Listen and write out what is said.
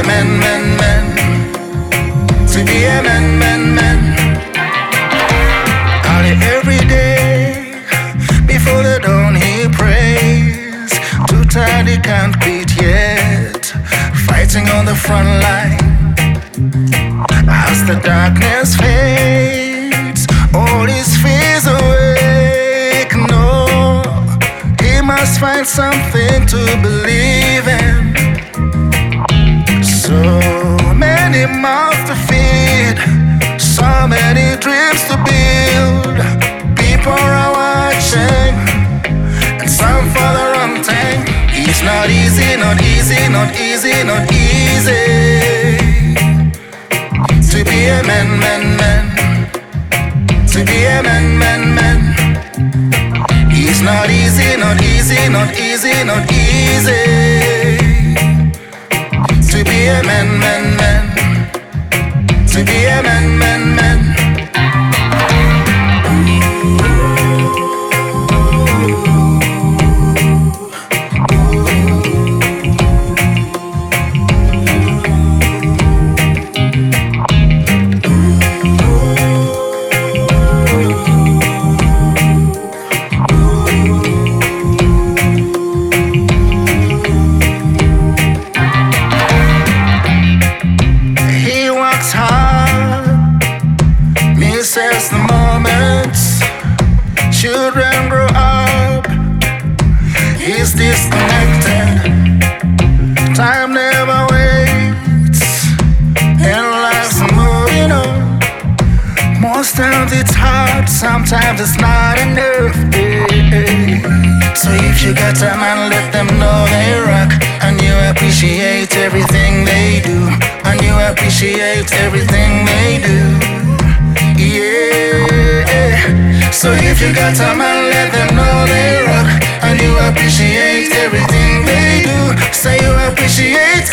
man. To be a man. Early every day, before the dawn he prays. Too tired he can't quit yet, fighting on the front line. As the darkness fades, all his fears awake. No, he must find something to believe in. So many mouths to feed, so many dreams to build. People are watching, and some for the wrong thing. It's not easy, not easy, not easy, not easy to be a man. To be a man. It's not easy, not easy, not easy, not easy to be a man. To be a man. Misses the moments, children grow up, he's disconnected. Time never waits, and life's moving on. Most times it's hard, sometimes it's not enough. So if you got time, and let them know they rock, and you appreciate everything they do, and you appreciate everything they do. Yeah. So if you got time, and let them know they rock, and you appreciate everything they do. Say you appreciate